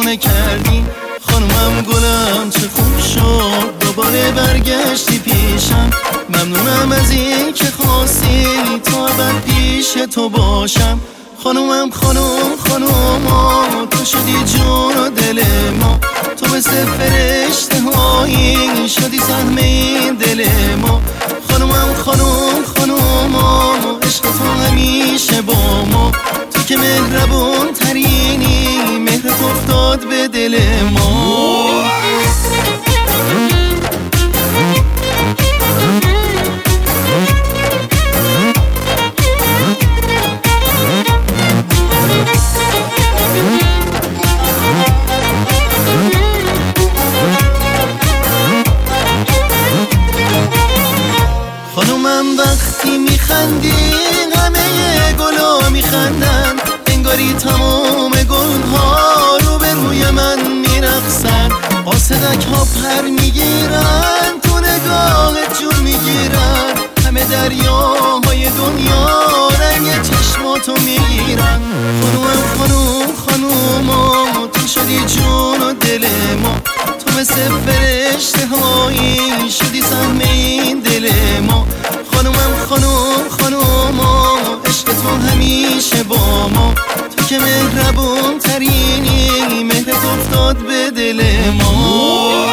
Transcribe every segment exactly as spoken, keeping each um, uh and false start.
دیوونه کردی. خانومم گلم چه خوب شد دوباره برگشتی پیشم. ممنونم از این که خواستی تا ابد پیش تو باشم. خانومم خانوم خانوما تو شدی جون و دل ما. تو مثل فرشته هایی شدی سهم این دل ما. خانومم خانوم خانوما عشق تو همیشه با ما. تو که مهربون ترینی مهرت افتاد به دل ما. خانومم وقتی میخندی همه گلا میخندن. انگاری تمام گلها رو به روی من میرقصن. قاصدک ها پر میگیرن تو نگاهت جون میگیرن. همه دریاهای دنیا رنگ چشماتو میگیرن. خانومم خانوم خانوما تو شدی جون و دل ما. تو مثل فرشته هایی شدی سهم این دل ما. خانومم خانوم خانوما عشق تو همیشه با ما. تو که مهربون ترینی مهرت افتاد به دل ما.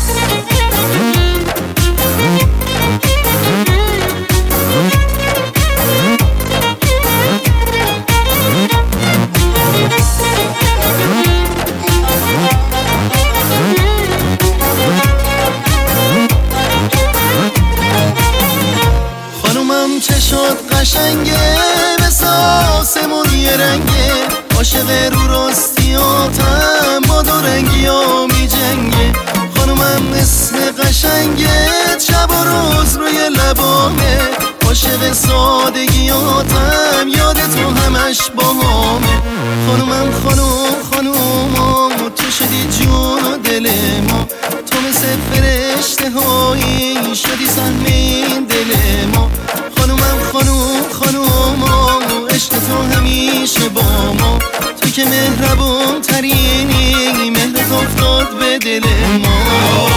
خانومم چه شد قشنگه مثل آسمون یه رنگه. عاشق رو راستیاتم با دو رنگی ها می جنگه. خانومم اسم قشنگه شب و روز روی لبامه. عاشق سادگیاتم یاد تو همش با همه. خانومم خانوم خانوما تو شدی جون و دل ما. تو مثل فرشته هایی شدی سهم این دل ما. خانومم خانوم خانوما عشق تو همیشه با ما. تو که مهربون ترینی مهرت افتاد به دل ما.